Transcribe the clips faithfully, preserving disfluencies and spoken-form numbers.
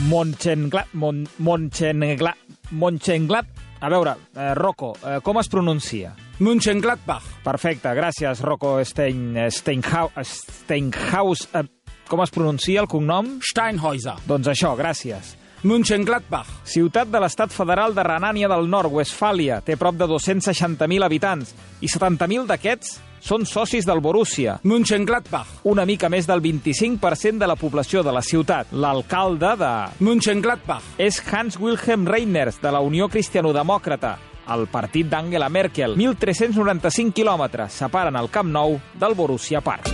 Mönchengladbach. Mon, Mönchengladbach. Mönchengladbach. A veure, eh, Rocco, eh, com es pronuncia? Mönchengladbach. Perfecte, gràcies, Rocco Stein, Steinhaus. Steinhaus eh, com es pronuncia el cognom? Steinhäuser. Doncs això, gràcies. Mönchengladbach. Ciutat de l'estat federal de Renània del Nord, Westfàlia. Té prop de dos-cents seixanta mil habitants i setanta mil d'aquests són socis del Borussia. Mönchengladbach. Una mica més del vint-i-cinc per cent de la població de la ciutat. L'alcalde de... Mönchengladbach. És Hans-Wilhelm Reiners, de la Unió Cristianodemòcrata, el partit d'Angela Merkel. mil tres-cents noranta-cinc quilòmetres separen el Camp Nou del Borussia Park.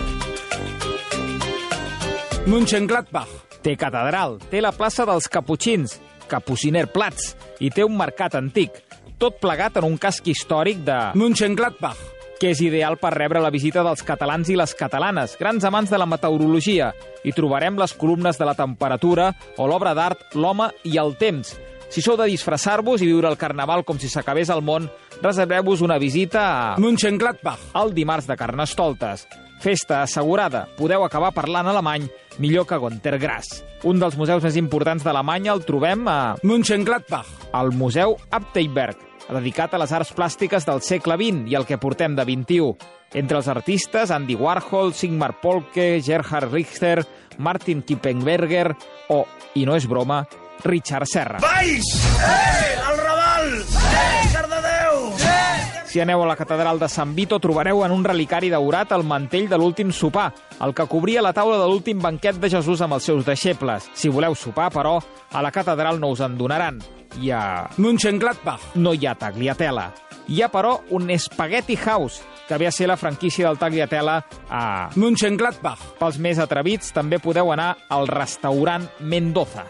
Mönchengladbach. Té catedral, té la plaça dels Caputxins, Kapuzinerplatz, i té un mercat antic, tot plegat en un casc històric de... Mönchengladbach. que és ideal per rebre la visita dels catalans i les catalanes, grans amants de la meteorologia. Hi trobarem les columnes de la temperatura o l'obra d'art L'home i el temps. Si sou de disfressar-vos i viure el carnaval com si s'acabés el món, reserveu-vos una visita a... Mönchengladbach. El dimarts de Carnestoltes. Festa assegurada. Podeu acabar parlant alemany millor que Günter Grass. Un dels museus més importants d'Alemanya el trobem a... Mönchengladbach. al Museu Abteilberg, dedicat a les arts plàstiques del segle vint i el que portem de vint-i-u. Entre els artistes, Andy Warhol, Sigmar Polke, Gerhard Richter, Martin Kippenberger o, i no és broma, Richard Serra. Baix! Eh! El Raval! Eh! Cardedeu! Eh! Si aneu a la catedral de Sant Vito, trobareu en un relicari daurat el mantell de l'últim sopar, el que cobria la taula de l'últim banquet de Jesús amb els seus deixebles. Si voleu sopar, però, a la catedral no us en donaran. Hi ha... Mönchengladbach. No hi ha tagliatella. Hi ha, però, un Spaghetti House, que ve a ser la franquícia del tagliatella a... Mönchengladbach. Pels més atrevits, també podeu anar al restaurant Mendoza.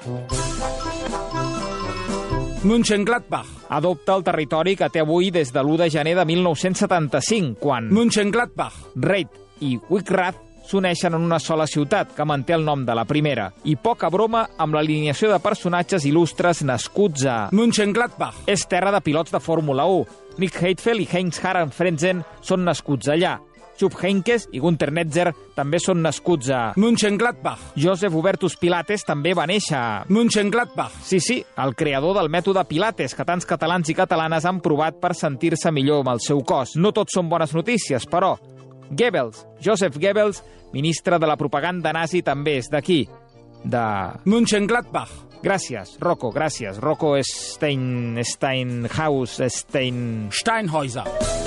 Mönchengladbach. Adopta el territori que té avui des de l'u de gener de mil nou-cents setanta-cinc, quan Mönchengladbach. Reid i Wickrath s'uneixen en una sola ciutat, que manté el nom de la primera. I poca broma amb l'alineació de personatges il·lustres nascuts a... Mönchengladbach. És terra de pilots de Fórmula u. Nick Heidfeld i Heinz-Harald Frentzen són nascuts allà. Jupp Heynckes i Günter Netzer també són nascuts a... Mönchengladbach. Joseph Hubertus Pilates també va néixer a... Mönchengladbach. Sí, sí, el creador del mètode Pilates, que tants catalans i catalanes han provat per sentir-se millor amb el seu cos. No tot són bones notícies, però... Goebbels, Joseph Goebbels, ministre de la propaganda nazi, també és d'aquí. De... Mönchengladbach. Gràcies, Rocco, gràcies. Rocco Stein... Steinhaus... Stein... Steinhäuser.